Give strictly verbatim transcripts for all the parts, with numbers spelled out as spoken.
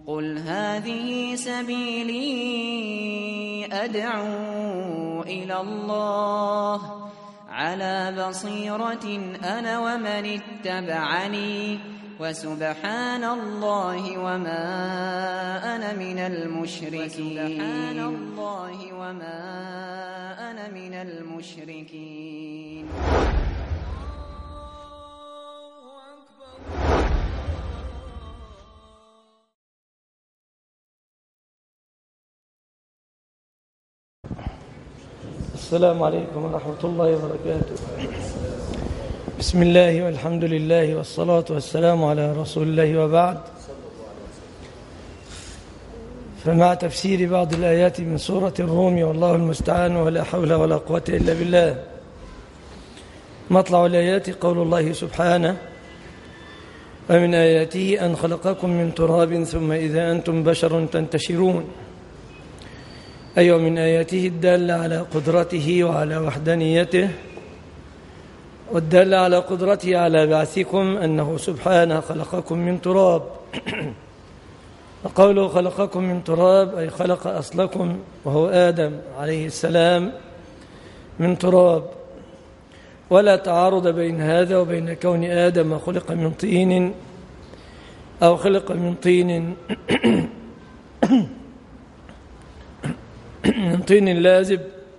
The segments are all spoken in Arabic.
قل هذه سبيلي أدعو إلى الله على بصيرة أنا ومن اتبعني وسبحان الله وما أنا من المشركين سبحان الله وما أنا من المشركين. السلام عليكم ورحمة الله وبركاته. بسم الله والحمد لله والصلاة والسلام على رسول الله وبعد. فمع تفسير بعض الآيات من سورة الروم والله المستعان ولا حول ولا قوة إلا بالله. مطلع الآيات قول الله سبحانه: ومن آياته أن خلقكم من تراب ثم إذا أنتم بشر تنتشرون. أي من آياته الدالة على قدرته وعلى وحدانيته، والدالة على قدرته على بعثكم أنه سبحانه خلقكم من تراب. وقوله خلقكم من تراب أي خلق أصلكم وهو آدم عليه السلام من تراب، ولا تعارض بين هذا وبين كون آدم خلق من طين أو خلق من طين من طين لازب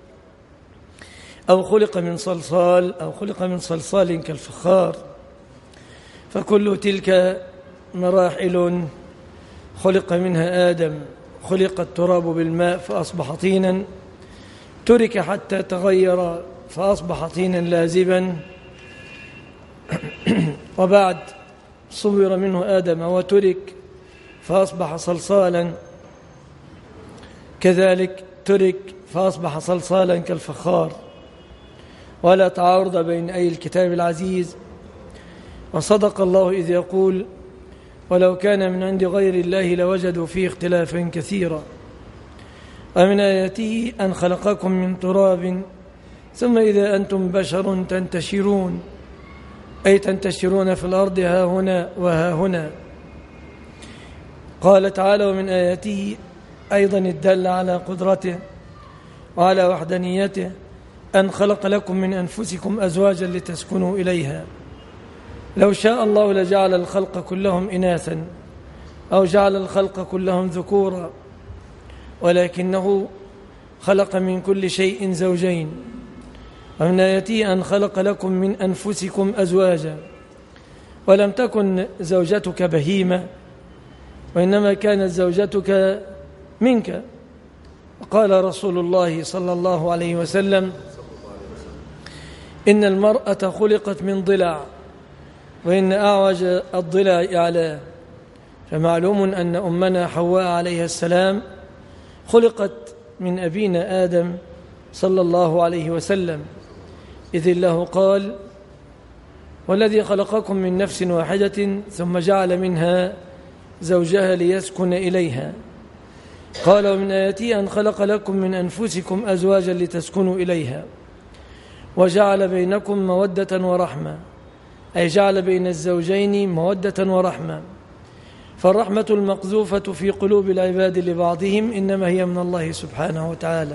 أو خلق من صلصال أو خلق من صلصال كالفخار، فكل تلك مراحل خلق منها آدم. خلق التراب بالماء فأصبح طينا، ترك حتى تغير فأصبح طينا لازبا، وبعد صور منه آدم وترك فأصبح صلصالا، كذلك ترك فأصبح صلصالا كالفخار، ولا تعارض بين أي الكتاب العزيز. وصدق الله إذ يقول: ولو كان من عند غير الله لوجدوا فيه اختلافا كثيرا. ومن آياته أن خلقكم من تراب ثم إذا أنتم بشر تنتشرون، أي تنتشرون في الأرض ها هنا وها هنا. قال تعالى: ومن آياته أيضا الدل على قدرته وعلى وحدانيته أن خلق لكم من أنفسكم أزواجا لتسكنوا إليها. لو شاء الله لجعل الخلق كلهم إناثا أو جعل الخلق كلهم ذكورا، ولكنه خلق من كل شيء زوجين. ومن آياته أن خلق لكم من أنفسكم أزواجا، ولم تكن زوجتك بهيمة، وإنما كانت زوجتك منك. قال رسول الله صلى الله عليه وسلم: إن المرأة خلقت من ضلع، وإن أعوج الضلع أعلاه. فمعلوم أن أمنا حواء عليه السلام خلقت من أبينا آدم صلى الله عليه وسلم، إذ الله قال: والذي خلقكم من نفس واحدة ثم جعل منها زوجها ليسكن إليها. قال: ومن آياته أن خلق لكم من أنفسكم أزواجا لتسكنوا إليها وجعل بينكم مودة ورحمة، أي جعل بين الزوجين مودة ورحمة. فالرحمة المقذوفة في قلوب العباد لبعضهم إنما هي من الله سبحانه وتعالى.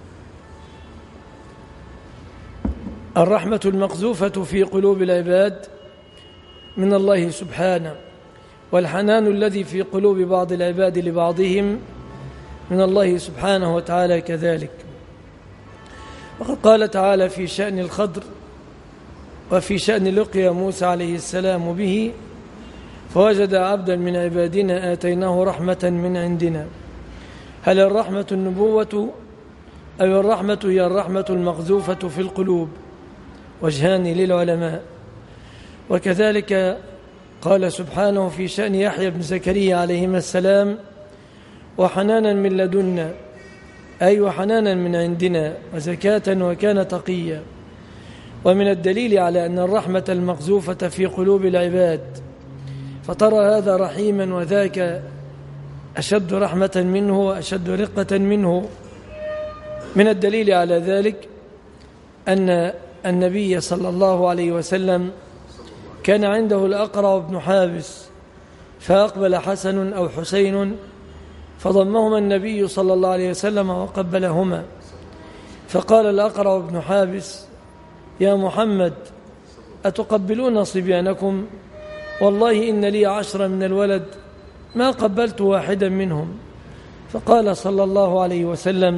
الرحمة المقذوفة في قلوب العباد من الله سبحانه، والحنان الذي في قلوب بعض العباد لبعضهم من الله سبحانه وتعالى كذلك. وقد قال تعالى في شأن الخضر وفي شأن لقيا موسى عليه السلام به: فوجد عبدا من عبادنا آتيناه رحمة من عندنا. هل الرحمة النبوة أو الرحمة هي الرحمة المقذوفة في القلوب؟ وجهان للعلماء. وكذلك قال سبحانه في شأن يحيى بن زكريا عليهما السلام: وحنانا من لدنا، أي وحنانا من عندنا، وزكاة وكان تقيا. ومن الدليل على أن الرحمة المقذوفة في قلوب العباد، فترى هذا رحيما وذاك أشد رحمة منه وأشد رقة منه. من الدليل على ذلك أن النبي صلى الله عليه وسلم كان عنده الأقرع بن حابس، فأقبل حسن أو حسين فضمهما النبي صلى الله عليه وسلم وقبلهما، فقال الأقرع بن حابس: يا محمد، أتقبلون صبيانكم؟ والله إن لي عشرا من الولد ما قبلت واحدا منهم. فقال صلى الله عليه وسلم: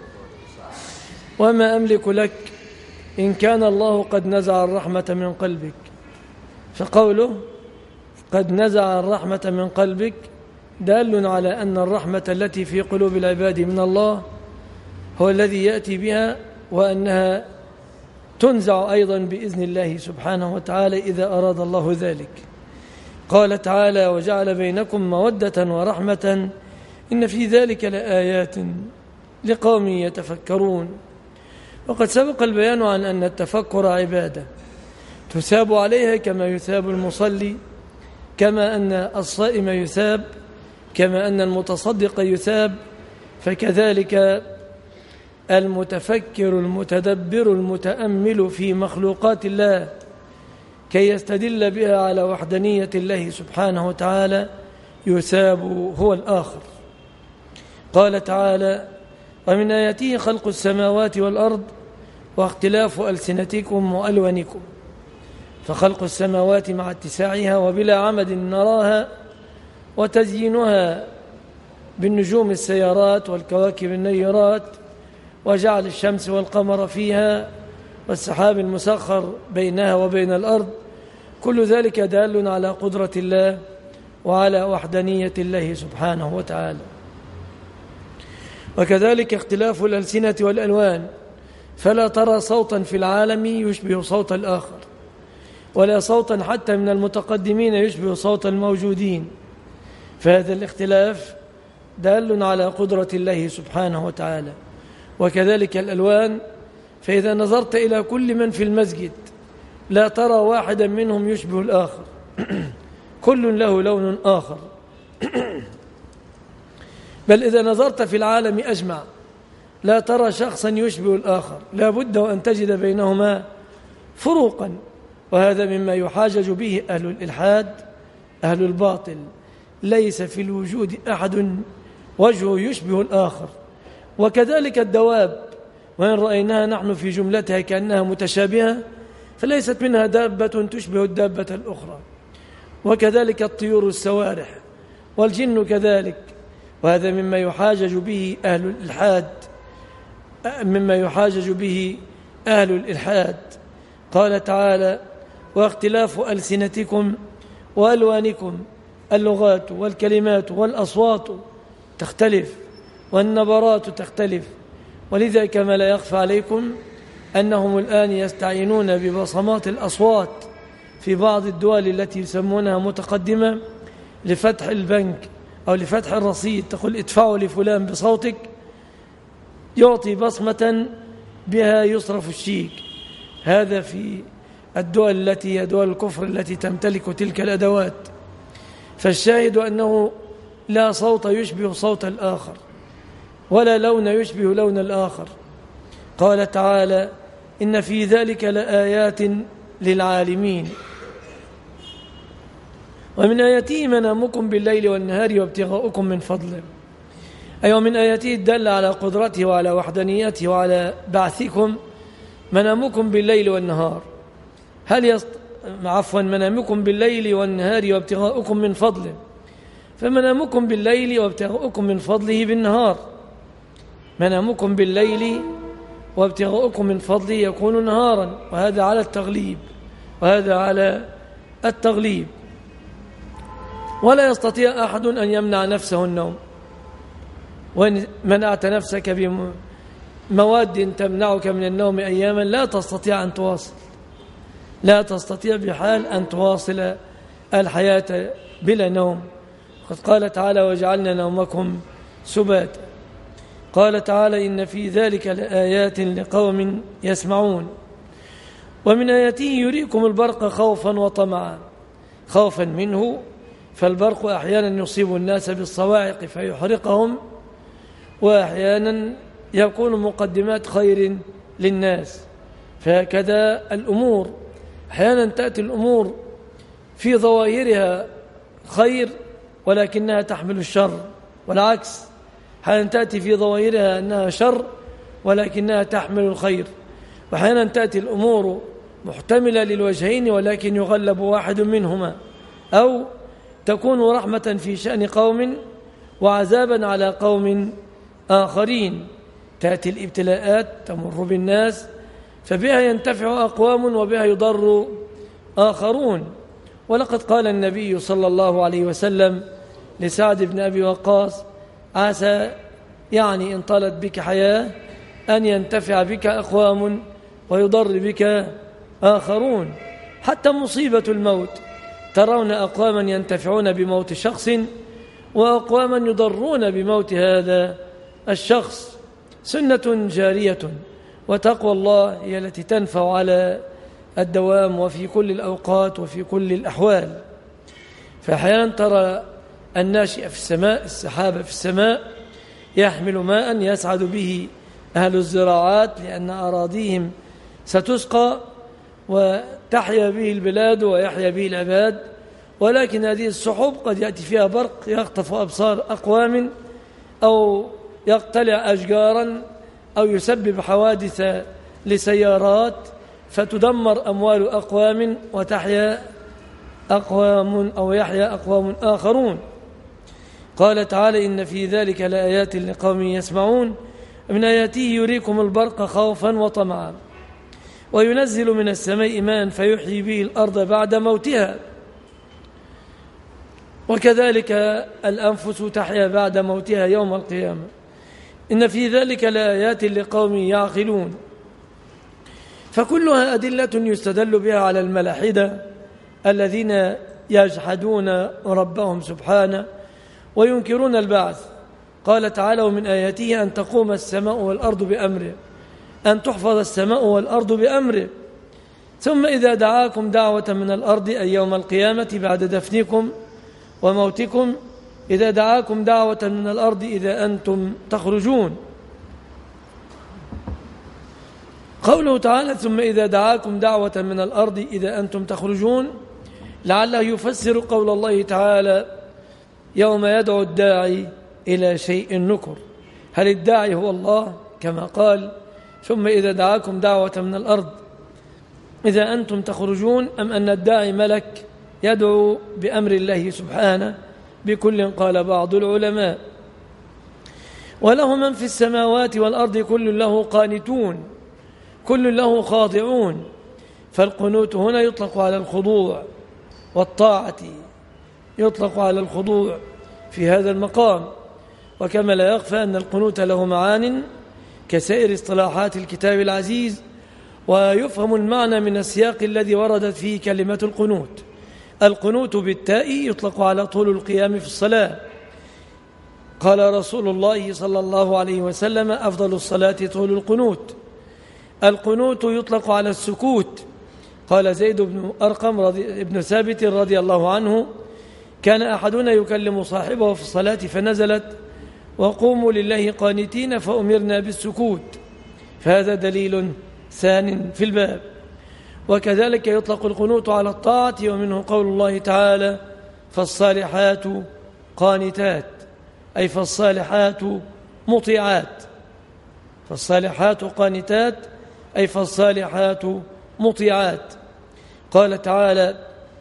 وما أملك لك إن كان الله قد نزع الرحمة من قلبك. فقوله قد نزع الرحمة من قلبك دال على أن الرحمة التي في قلوب العباد من الله هو الذي يأتي بها، وأنها تنزع أيضا بإذن الله سبحانه وتعالى إذا أراد الله ذلك. قال تعالى: وجعل بينكم مودة ورحمة إن في ذلك لآيات لقوم يتفكرون. وقد سبق البيان عن أن التفكر عبادة تثاب عليها كما يثاب المصلي، كما أن الصائم يثاب، كما أن المتصدق يثاب، فكذلك المتفكر المتدبر المتأمل في مخلوقات الله كي يستدل بها على وحدانية الله سبحانه وتعالى يثاب هو الآخر. قال تعالى: ومن آياته خلق السماوات والأرض واختلاف ألسنتكم وألوانكم. فخلق السماوات مع اتساعها وبلا عمد نراها، وتزيينها بالنجوم السيارات والكواكب النيرات، وجعل الشمس والقمر فيها والسحاب المسخر بينها وبين الأرض، كل ذلك دال على قدرة الله وعلى وحدانية الله سبحانه وتعالى. وكذلك اختلاف الألسنة والألوان، فلا ترى صوتا في العالم يشبه صوت الآخر، ولا صوتا حتى من المتقدمين يشبه صوت الموجودين، فهذا الاختلاف دال على قدرة الله سبحانه وتعالى. وكذلك الألوان، فإذا نظرت إلى كل من في المسجد لا ترى واحدا منهم يشبه الآخر، كل له لون آخر. بل إذا نظرت في العالم أجمع لا ترى شخصا يشبه الآخر، لا بد وأن تجد بينهما فروقا، وهذا مما يحاجج به أهل الإلحاد أهل الباطل. ليس في الوجود أحد وجهه يشبه الآخر. وكذلك الدواب، وإن رأيناها نحن في جملتها كأنها متشابهة، فليست منها دابة تشبه الدابة الأخرى. وكذلك الطيور السوارح والجن كذلك، وهذا مما يحاجج به أهل الإلحاد مما يحاجج به أهل الإلحاد. قال تعالى: واختلاف ألسنتكم وألوانكم، اللغات والكلمات والأصوات تختلف والنبرات تختلف. ولذا كما لا يخفى عليكم أنهم الآن يستعينون ببصمات الأصوات في بعض الدول التي يسمونها متقدمة لفتح البنك أو لفتح الرصيد، تقول ادفعوا لفلان بصوتك، يعطي بصمة بها يصرف الشيك. هذا في الدول التي هي دول الكفر التي تمتلك تلك الأدوات. فالشاهد أنه لا صوت يشبه صوت الآخر، ولا لون يشبه لون الآخر. قال تعالى: إن في ذلك لآيات للعالمين. ومن آياته منامكم بالليل والنهار وابتغاؤكم من فضله، أي ومن آياته الدالة على قدرته وعلى وحدانيته وعلى بعثكم منامكم بالليل والنهار. هل يست... عفوا منامكم بالليل والنهار وابتغاؤكم من فضله، فمنامكم بالليل وابتغاؤكم من فضله بالنهار. منامكم بالليل وابتغاؤكم من فضله يكون نهارا، وهذا على التغليب وهذا على التغليب. ولا يستطيع أحد أن يمنع نفسه النوم، وإن منعت نفسك بمواد تمنعك من النوم أياما لا تستطيع أن تواصل، لا تستطيع بحال أن تواصل الحياة بلا نوم. قد قال تعالى: وجعلنا نومكم سباتا. قال تعالى: إن في ذلك لآيات لقوم يسمعون. ومن آياته يريكم البرق خوفا وطمعا، خوفا منه، فالبرق أحيانا يصيب الناس بالصواعق فيحرقهم، وأحيانا يكون مقدمات خير للناس. فهكذا الأمور، أحيانا تأتي الأمور في ظواهرها خير ولكنها تحمل الشر، والعكس أحيانا تأتي في ظواهرها أنها شر ولكنها تحمل الخير، وأحيانا تأتي الأمور محتملة للوجهين ولكن يغلب واحد منهما، أو تكون رحمة في شأن قوم وعذابا على قوم آخرين. تأتي الابتلاءات تمر بالناس فبها ينتفع أقوام وبها يضر آخرون. ولقد قال النبي صلى الله عليه وسلم لسعد بن أبي وقاص: عسى يعني إن طالت بك حياة أن ينتفع بك أقوام ويضر بك آخرون. حتى مصيبة الموت ترون أقواما ينتفعون بموت شخص وأقواما يضرون بموت هذا الشخص. سنة جارية، وتقوى الله هي التي تنفع على الدوام وفي كل الأوقات وفي كل الأحوال. فأحيانا ترى الناشئ في السماء، السحابة في السماء، يحمل ماء يسعد به أهل الزراعات لأن أراضيهم ستسقى وتحيا به البلاد ويحيا به العباد، ولكن هذه السحب قد يأتي فيها برق يخطف أبصار أقوام أو يقتلع أشجارا أو يسبب حوادث لسيارات فتدمر أموال أقوام وتحيا أقوام أو يحيا أقوام آخرون. قال تعالى: إن في ذلك لآيات لقوم يسمعون من آياته يريكم البرق خوفا وطمعا وينزل من السماء ماء فيحيي به الأرض بعد موتها وكذلك الأنفس تحيا بعد موتها يوم القيامة. إن في ذلك لآيات لقوم يعقلون. فكلها أدلة يستدل بها على الملاحدة الذين يجحدون ربهم سبحانه وينكرون البعث. قال تعالى: ومن آياته أن تقوم السماء والأرض بأمره، أن تحفظ السماء والأرض بأمره، ثم إذا دعاكم دعوة من الأرض أي يوم القيامة بعد دفنكم وموتكم، إذا دعاكم دعوة من الأرض إذا أنتم تخرجون. قوله تعالى: ثم إذا دعاكم دعوة من الأرض إذا أنتم تخرجون، لعله يفسر قول الله تعالى: يوم يدعو الداعي إلى شيء نكر. هل الداعي هو الله كما قال ثم إذا دعاكم دعوة من الأرض إذا أنتم تخرجون، أم أن الداعي ملك يدعو بأمر الله سبحانه؟ بكل قال بعض العلماء. وله من في السماوات والأرض كل له قانتون، كل له خاضعون. فالقنوت هنا يطلق على الخضوع والطاعة، يطلق على الخضوع في هذا المقام. وكما لا يخفى أن القنوت له معان كسائر اصطلاحات الكتاب العزيز، ويفهم المعنى من السياق الذي وردت فيه كلمة القنوت. القنوت بالتاء يطلق على طول القيام في الصلاة. قال رسول الله صلى الله عليه وسلم: أفضل الصلاة طول القنوت. القنوت يطلق على السكوت. قال زيد بن أرقم رضي بن ثابت رضي الله عنه: كان أحدنا يكلم صاحبه في الصلاة فنزلت: وقوموا لله قانتين فأمرنا بالسكوت. فهذا دليل ثان في الباب. وكذلك يطلق القنوت على الطاعة، ومنه قول الله تعالى: فالصالحات قانتات، أي فالصالحات مطيعات. فالصالحات قانتات أي فالصالحات مطيعات. قال تعالى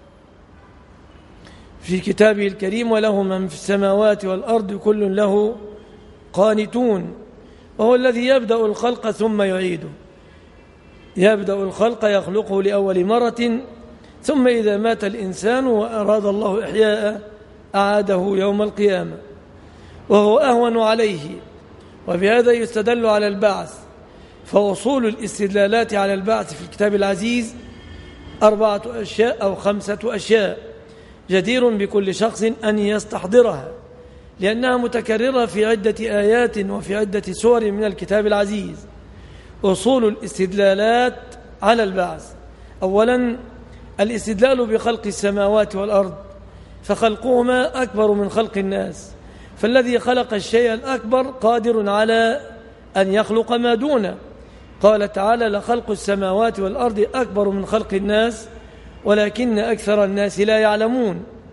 في كتابه الكريم: وله من في السماوات والأرض كل له قانتون. وهو الذي يبدأ الخلق ثم يعيده، يبدأ الخلق يخلقه لأول مرة، ثم إذا مات الإنسان وأراد الله إحياءه أعاده يوم القيامة، وهو أهون عليه. وبهذا يستدل على البعث. فوصول الاستدلالات على البعث في الكتاب العزيز أربعة أشياء أو خمسة أشياء جدير بكل شخص أن يستحضرها، لأنها متكررة في عدة آيات وفي عدة سور من الكتاب العزيز. أصول الاستدلالات على البعث: أولا الاستدلال بخلق السماوات والأرض، فخلقهما أكبر من خلق الناس، فالذي خلق الشيء الأكبر قادر على أن يخلق ما دونه. قال تعالى: لخلق السماوات والأرض أكبر من خلق الناس ولكن أكثر الناس لا يعلمون.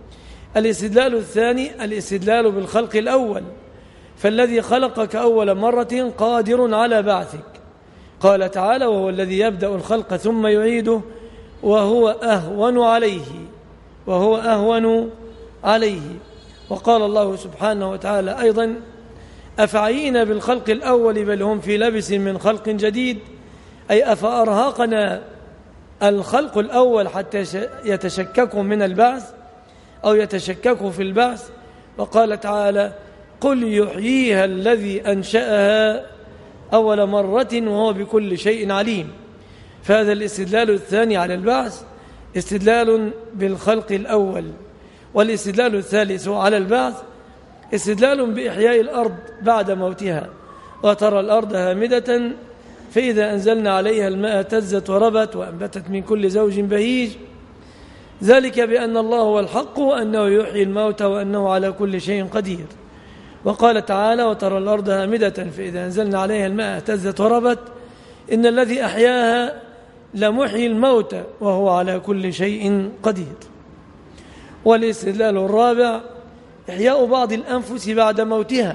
الاستدلال الثاني الاستدلال بالخلق الأول، فالذي خلقك أول مرة قادر على بعثك. قال تعالى: وهو الذي يبدأ الخلق ثم يعيده وهو أهون عليه وهو أهون عليه. وقال الله سبحانه وتعالى أيضا: أفعينا بالخلق الأول بل هم في لبس من خلق جديد، أي أفأرهقنا الخلق الأول حتى يتشككوا من البعث أو يتشككوا في البعث. وقال تعالى: قل يحييها الذي أنشأها أول مرة وهو بكل شيء عليم. فهذا الاستدلال الثاني على البعث استدلال بالخلق الأول. والاستدلال الثالث على البعث استدلال بإحياء الأرض بعد موتها. وترى الأرض هامدة فإذا أنزلنا عليها الماء اهتزت وربت وأنبتت من كل زوج بهيج، ذلك بأن الله هو الحق وأنه يحيي الموتى وأنه على كل شيء قدير. وقال تعالى: وترى الأرض هامدة فإذا أنزلنا عليها الماء اهتزت وربت إن الذي أحياها لمحيي الموتى وهو على كل شيء قدير. والاستدلال الرابع إحياء بعض الأنفس بعد موتها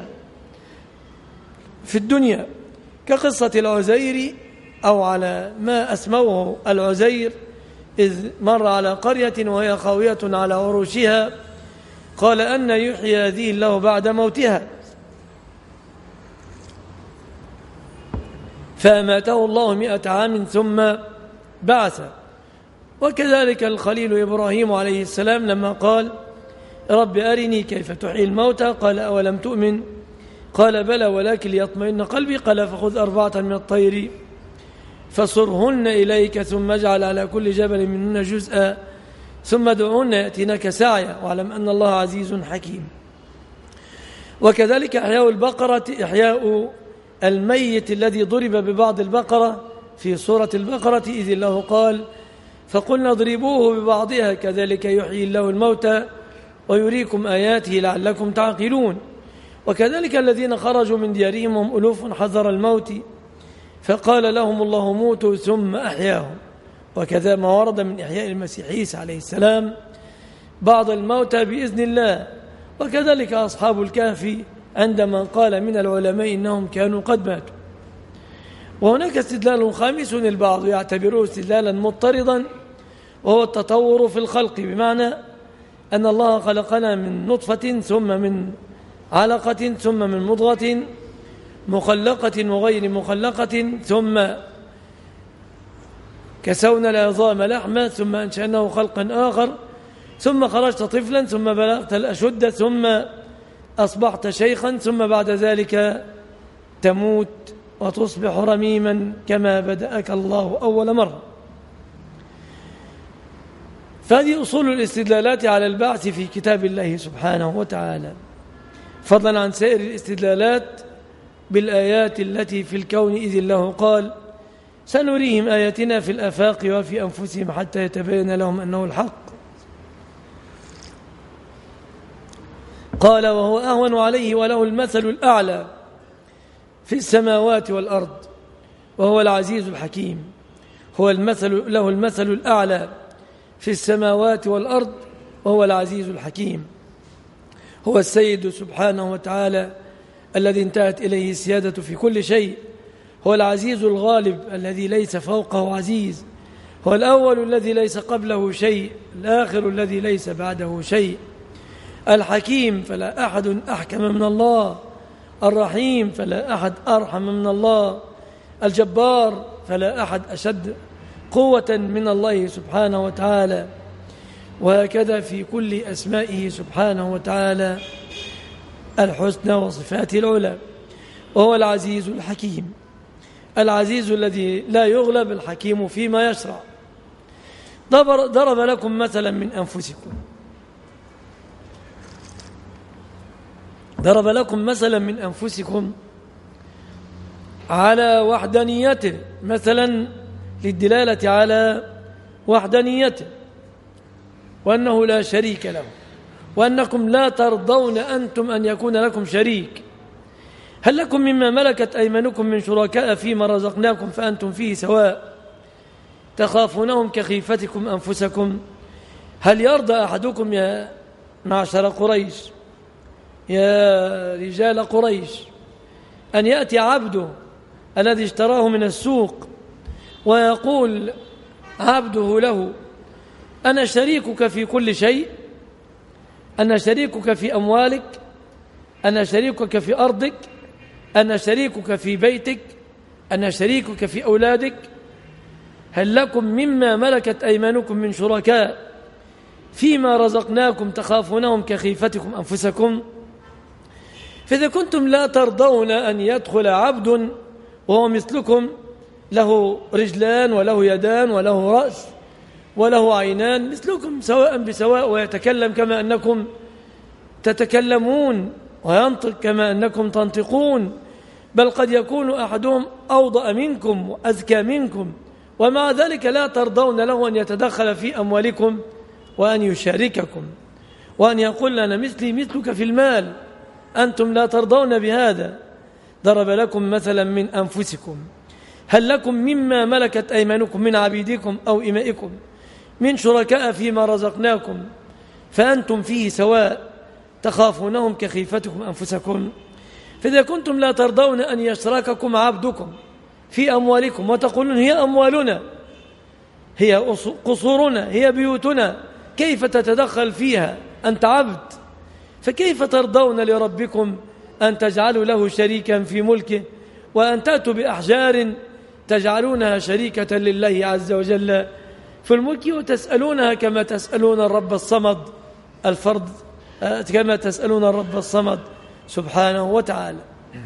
في الدنيا، كقصة العزير، أو على ما أسموه العزير، إذ مر على قرية وهي خاوية على عروشها قال: أن يحيي هذه الله بعد موتها، فأماته الله مئة عام ثم بعث. وكذلك الخليل إبراهيم عليه السلام لما قال: رب أرني كيف تحيي الموتى، قال: أولم تؤمن؟ قال: بلى ولكن ليطمئن قلبي. قال: فخذ أربعة من الطير فصرهن إليك ثم اجعل على كل جبل منهن جزءا ثم ادعوهن يأتينك سعيا واعلم أن الله عزيز حكيم. وكذلك إحياء البقرة إحياء الميت الذي ضرب ببعض البقرة في سورة البقرة، إذ الله قال: فقلنا اضربوه ببعضها كذلك يحيي الله الموتى ويريكم آياته لعلكم تعقلون. وكذلك الذين خرجوا من ديارهم هم ألوف حذر الموت فقال لهم الله موتوا ثم أحياهم. وكذا ما ورد من إحياء المسيح عيسى عليه السلام بعض الموتى بإذن الله. وكذلك أصحاب الكهف عندما قال من العلماء إنهم كانوا قد ماتوا. وهناك استدلال خامس البعض يعتبره استدلالا مضطردا، وهو التطور في الخلق، بمعنى أن الله خلقنا من نطفة ثم من علقة ثم من مضغة مخلقة وغير مخلقة ثم كسونا العظام لحما ثم أنشأناه خلقا آخر ثم خرجت طفلا ثم بلغت الأشد ثم أصبحت شيخا ثم بعد ذلك تموت وتصبح رميما كما بدأك الله أول مرة. فهذه أصول الاستدلالات على البعث في كتاب الله سبحانه وتعالى، فضلا عن سائر الاستدلالات بالآيات التي في الكون، إذ الله قال: سنريهم آياتنا في الآفاق وفي أنفسهم حتى يتبين لهم أنه الحق. قال: وهو أهون عليه وله المثل الأعلى في السماوات والأرض وهو العزيز الحكيم. هو المثل له المثل الأعلى في السماوات والأرض وهو العزيز الحكيم. هو السيد سبحانه وتعالى الذي انتهت إليه السيادة في كل شيء. هو العزيز الغالب الذي ليس فوقه عزيز. هو الأول الذي ليس قبله شيء، الآخر الذي ليس بعده شيء. الحكيم فلا أحد أحكم من الله، الرحيم فلا أحد أرحم من الله، الجبار فلا أحد أشد قوة من الله سبحانه وتعالى. وهكذا في كل أسمائه سبحانه وتعالى الحسنى وصفاته العلى. وهو العزيز الحكيم، العزيز الذي لا يغلب، الحكيم فيما يشرع. ضرب لكم مثلا من أنفسكم ضرب لكم مثلا من أنفسكم على وحدانيته، مثلا للدلالة على وحدانيته وأنه لا شريك له، وأنكم لا ترضون أنتم أن يكون لكم شريك. هل لكم مما ملكت أيمانكم من شركاء فيما رزقناكم فأنتم فيه سواء تخافونهم كخيفتكم أنفسكم؟ هل يرضى أحدكم يا معشر قريش، يا رجال قريش، أن يأتي عبده الذي اشتراه من السوق ويقول عبده له: أنا شريكك في كل شيء، أنا شريكك في أموالك، أنا شريكك في أرضك، أنا شريكك في بيتك، أنا شريكك في أولادك، هل لكم مما ملكت أيمانكم من شركاء فيما رزقناكم تخافونهم كخيفتكم أنفسكم؟ فإذا كنتم لا ترضون أن يدخل عبد وهو مثلكم له رجلان وله يدان وله رأس وله عينان مثلكم سواء بسواء، ويتكلم كما أنكم تتكلمون وينطق كما أنكم تنطقون، بل قد يكون أحدهم أوضأ منكم وأذكى منكم، ومع ذلك لا ترضون له أن يتدخل في أموالكم وأن يشارككم وأن يقول أنا مثلي مثلك في المال، أنتم لا ترضون بهذا. ضرب لكم مثلا من أنفسكم، هل لكم مما ملكت أيمانكم من عبيدكم أو إمائكم من شركاء فيما رزقناكم فأنتم فيه سواء تخافونهم كخيفتكم أنفسكم؟ فإذا كنتم لا ترضون أن يشرككم عبدكم في أموالكم وتقولون هي أموالنا، هي قصورنا، هي بيوتنا، كيف تتدخل فيها؟ أنت عبد، فكيف ترضون لربكم أن تجعلوا له شريكا في ملكه وأن تأتوا بأحجار تجعلونها شريكة لله عز وجل في الملك وتسألونها كما تسألون الرب الصمد الفرد كما تسألون الرب الصمد سبحانه وتعالى.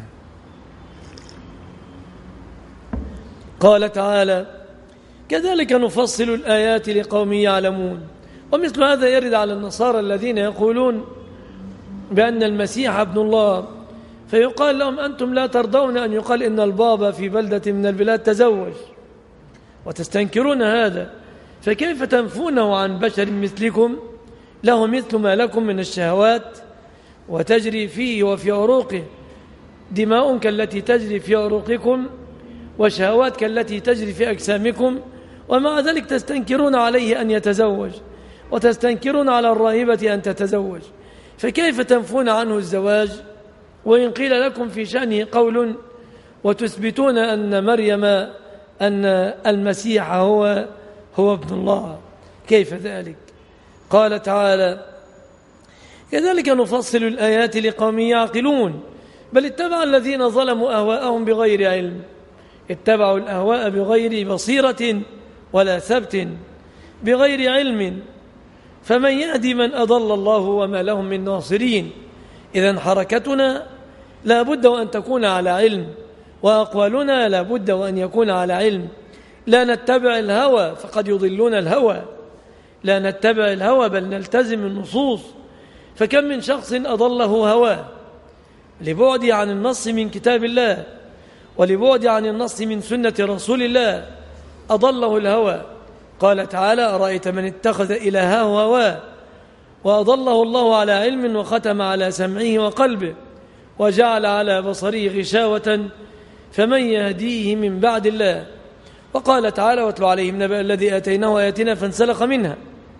قال تعالى: كذلك نفصل الآيات لقوم يعلمون. ومثل هذا يرد على النصارى الذين يقولون بأن المسيح ابن الله، فيقال لهم أنتم لا ترضون أن يقال إن البابا في بلدة من البلاد تزوج وتستنكرون هذا، فكيف تنفونه عن بشر مثلكم له مثل ما لكم من الشهوات وتجري فيه وفي عروقه دماء كالتي تجري في عروقكم وشهوات كالتي تجري في أجسامكم، ومع ذلك تستنكرون عليه أن يتزوج وتستنكرون على الراهبة أن تتزوج، فكيف تنفون عنه الزواج وإن قيل لكم في شأنه قول وتثبتون أن مريم أن المسيح هو هو ابن الله؟ كيف ذلك؟ قال تعالى: كذلك نفصل الآيات لقوم يعقلون. بل اتبع الذين ظلموا أهواءهم بغير علم، اتبعوا الأهواء بغير بصيرة ولا ثبت، بغير علم، فمن يهدي من أضل الله وما لهم من ناصرين. إذن حركتنا لا بد وأن تكون على علم، وأقوالنا لا بد وأن يكون على علم، لا نتبع الهوى فقد يضلون الهوى، لا نتبع الهوى بل نلتزم النصوص. فكم من شخص أضله هواه لبعد عن النص من كتاب الله ولبعد عن النص من سنة رسول الله، أضله الهوى. قال تعالى: أرأيت من اتخذ إلهه هواه وأضله الله على علم وختم على سمعه وقلبه وجعل على بصره غشاوة فمن يهديه من بعد الله. وقال تعالى: واتل عليهم نبأ الذي آتيناه آياتنا فانسلخ منها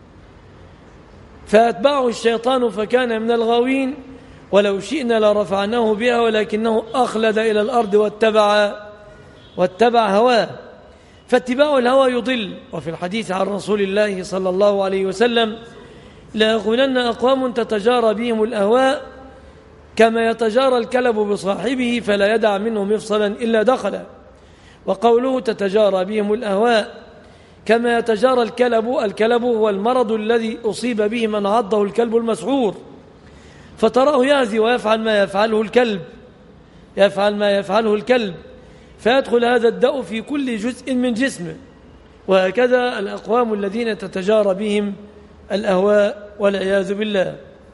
فأتبعه الشيطان فكان من الغاوين ولو شئنا لرفعناه بها ولكنه أخلد إلى الأرض واتبع واتبع هواه. فاتباع الهوى يضل. وفي الحديث عن رسول الله صلى الله عليه وسلم: لا يقولن أقوام تتجارى بهم الأهواء كما يتجارى الكلب بصاحبه فلا يدع منه مفصلا إلا دخل. وقوله تتجارى بهم الأهواء كما يتجارى الكلب، الكلب هو المرض الذي أصيب به من عضه الكلب المسعور، فتراه يهزي ويفعل ما يفعله الكلب يفعل ما يفعله الكلب فيدخل هذا الداء في كل جزء من جسمه. وهكذا الأقوام الذين تتجارى بهم الأهواء والعياذ بالله.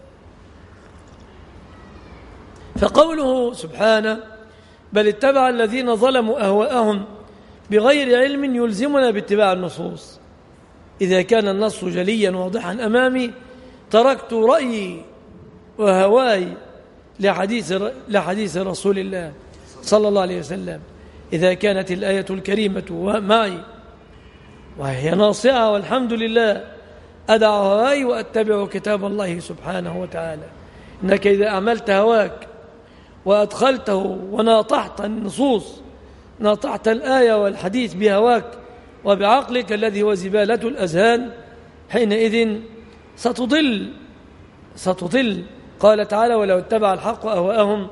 فقوله سبحانه: بل اتبع الذين ظلموا أهواءهم بغير علم، يلزمنا باتباع النصوص. إذا كان النص جليا واضحا أمامي تركت رأيي وهواي لحديث لحديث رسول الله صلى الله عليه وسلم. إذا كانت الآية الكريمة معي وهي ناصعة والحمد لله أدع هواي وأتبع كتاب الله سبحانه وتعالى. إنك إذا أعملت هواك وأدخلته وناطحت النصوص، ناطحت الآية والحديث بهواك وبعقلك الذي هو زبالة الأذهان، حينئذ ستضل ستضل قال تعالى: ولو اتبع الحق أهواءهم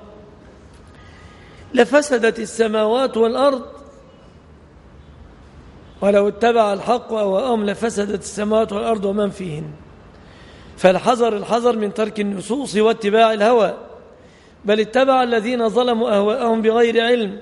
لفسدت السماوات والأرض ولو اتبع الحق أهواءهم لفسدت السماوات والأرض ومن فيهن. فالحذر الحذر من ترك النصوص واتباع الهوى، بل اتبع الذين ظلموا أهواءهم بغير علم.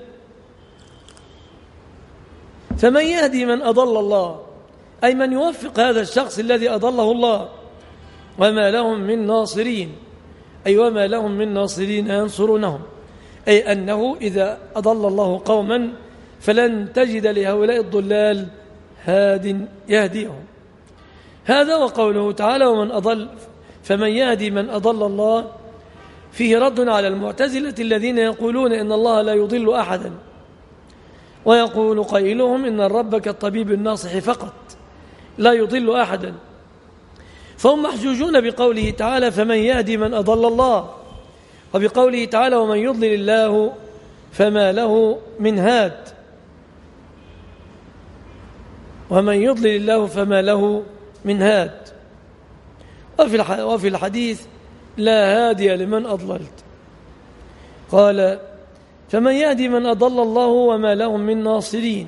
فمن يهدي من أضل الله، أي من يوفق هذا الشخص الذي أضله الله، وما لهم من ناصرين، أي وما لهم من ناصرين ينصرونهم، أي أنه إذا أضل الله قوما فلن تجد لهؤلاء الضلال هاد يهديهم. هذا وقوله تعالى: ومن أضل فمن يهدي من أضل الله، فيه رد على المعتزلة الذين يقولون إن الله لا يضل أحدا، ويقول قائلهم إن الرب كالطبيب الناصح فقط لا يضل أحدا، فهم محجوجون بقوله تعالى: فمن يهدي من أضل الله، وبقوله تعالى: ومن يضلل الله فما له من هاد، ومن يضلل الله فما له من هاد. وفي الحديث: لا هادي لمن أضللت. قال: فمن يهدي من أضل الله وما لهم من ناصرين.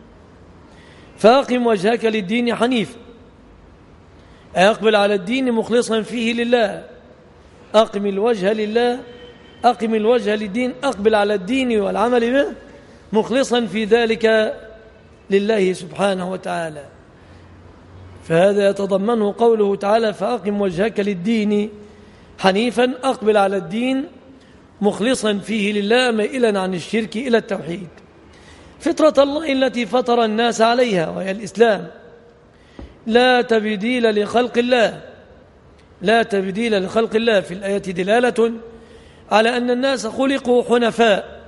فأقم وجهك للدين حنيفا، أقبل على الدين مخلصا فيه لله، أقم الوجه لله، أقم الوجه للدين، أقبل على الدين والعمل به مخلصا في ذلك لله سبحانه وتعالى. فهذا يتضمنه قوله تعالى: فأقم وجهك للدين حنيفا، أقبل على الدين مخلصا فيه لله، مائلا عن الشرك إلى التوحيد، فطرة الله التي فطر الناس عليها وهي الإسلام، لا تبديل لخلق الله، لا تبديل لخلق الله. في الآية دلالة على أن الناس خلقوا حنفاء،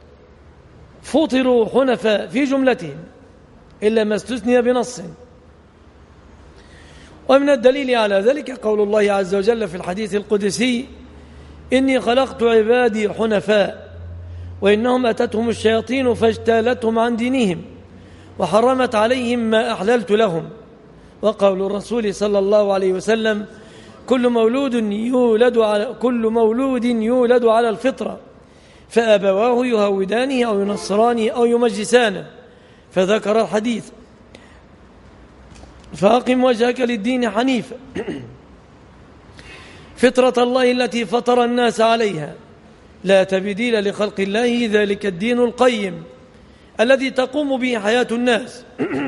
فطروا حنفاء في جملتهم إلا ما استثني بنص. ومن الدليل على ذلك قول الله عز وجل في الحديث القدسي: إني خلقت عبادي حنفاء وإنهم أتتهم الشياطين فاجتالتهم عن دينهم وحرمت عليهم ما أحللت لهم. وقول الرسول صلى الله عليه وسلم: كل مولود يولد على كل مولود يولد على الفطرة، فأبواه يهودانه أو ينصرانه أو يمجسانه. فذكر الحديث: فأقم وجهك للدين حنيفا، فطرة الله التي فطر الناس عليها، لا تبديل لخلق الله، ذلك الدين القيم الذي تقوم به حياة الناس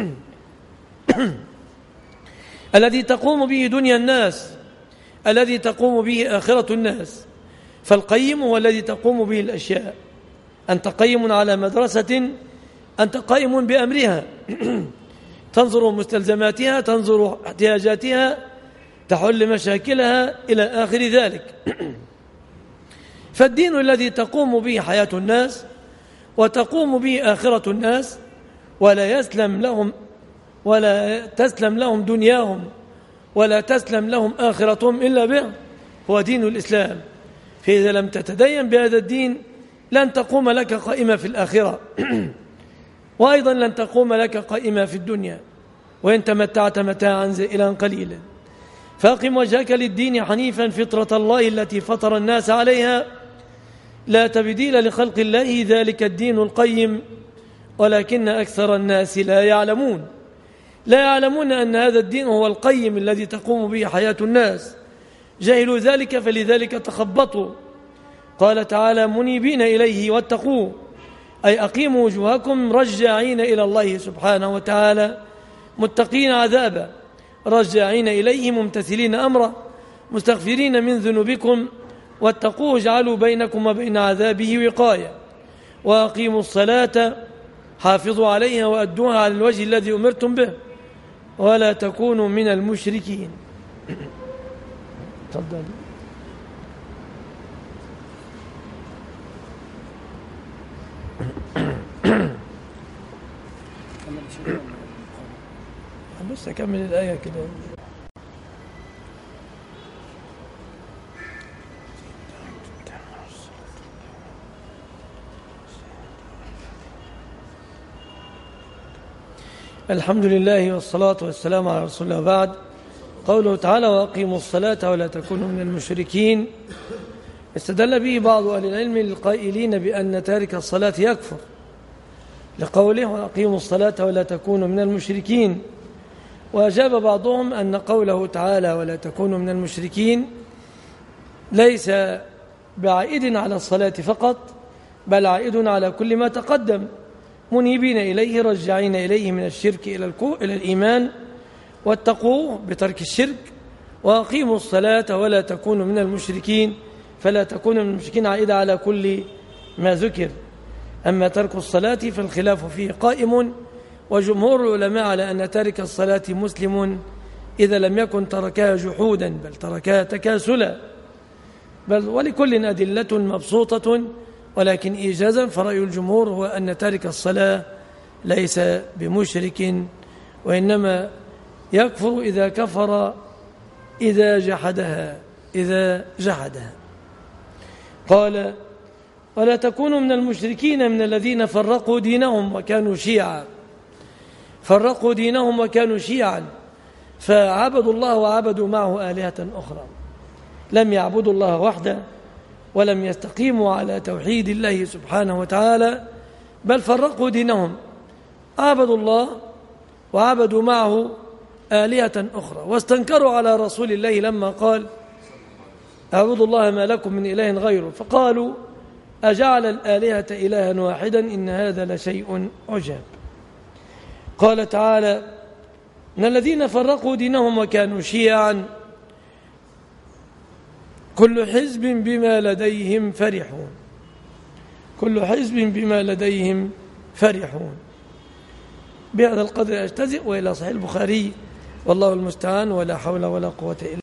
الذي تقوم به دنيا الناس، الذي تقوم به آخرة الناس. فالقيم هو الذي تقوم به الأشياء. أنت قيم على مدرسة، أنت قائم بأمرها تنظر مستلزماتها، تنظر احتياجاتها، تحل مشاكلها إلى آخر ذلك. فالدين الذي تقوم به حياة الناس وتقوم به آخرة الناس، ولا يسلم لهم ولا تسلم لهم دنياهم ولا تسلم لهم آخرتهم إلا به، هو دين الإسلام. فإذا لم تتدين بهذا الدين لن تقوم لك قائمة في الآخرة وأيضا لن تقوم لك قائمة في الدنيا، وإن تمتعت متاعا زائلا قليلا. فأقم وجهك للدين حنيفا، فطرة الله التي فطر الناس عليها، لا تبديل لخلق الله، ذلك الدين القيم، ولكن أكثر الناس لا يعلمون لا يعلمون أن هذا الدين هو القيم الذي تقوم به حياة الناس، جهلوا ذلك فلذلك تخبطوا. قال تعالى: منيبين إليه واتقوه، أي أقيموا وجوهكم رجاعين إلى الله سبحانه وتعالى، متقين عذابه، رجاعين إليه ممتثلين أمره، مستغفرين من ذنوبكم، واتقوه اجعلوا بينكم وبين عذابه وقاية. وأقيموا الصلاة حافظوا عليها وأدوها على الوجه الذي أمرتم به ولا تكونوا من المشركين. تفضل. بس أكمل الآية كده. الحمد لله والصلاة والسلام على رسول الله. بعد قوله تعالى وأقيموا الصلاة ولا تكونوا من المشركين، استدل به بعض أهل العلم القائلين بأن تارك الصلاة يكفر، لقوله وأقيموا الصلاة ولا تكونوا من المشركين. وأجاب بعضهم أن قوله تعالى ولا تكونوا من المشركين ليس بعائد على الصلاة فقط، بل عائد على كل ما تقدم، منيبين إليه رجعين إليه من الشرك إلى إلى الإيمان، واتقوه بترك الشرك، وأقيموا الصلاة ولا تكونوا من المشركين، فلا تكونوا من المشركين عائدة على كل ما ذكر. أما ترك الصلاة فالخلاف فيه قائم، وجمهور العلماء على أن تارك الصلاة مسلم إذا لم يكن تركها جحودا بل تركها تكاسلا، بل ولكل أدلة مبسوطة، ولكن إيجازا فرأي الجمهور هو أن تارك الصلاة ليس بمشرك، وإنما يكفر إذا كفر إذا جحدها إذا جحدها. قال ولا تكونوا من المشركين من الذين فرقوا دينهم وكانوا شيعا فرقوا دينهم وكانوا شيعا فعبدوا الله وعبدوا معه آلهة أخرى، لم يعبدوا الله وحده ولم يستقيموا على توحيد الله سبحانه وتعالى، بل فرقوا دينهم، عبدوا الله وعبدوا معه آلهة أخرى، واستنكروا على رسول الله لما قال اعبدوا الله ما لكم من إله غيره، فقالوا أجعل الآلهة إلها واحدا إن هذا لشيء عجاب. قال تعالى إن الذين فرقوا دينهم وكانوا شيعا كل حزب بما لديهم فرحون كل حزب بما لديهم فرحون. بهذا القدر أجتزئ، وإلى صحيح البخاري والله المستعان، ولا حول ولا قوة إلا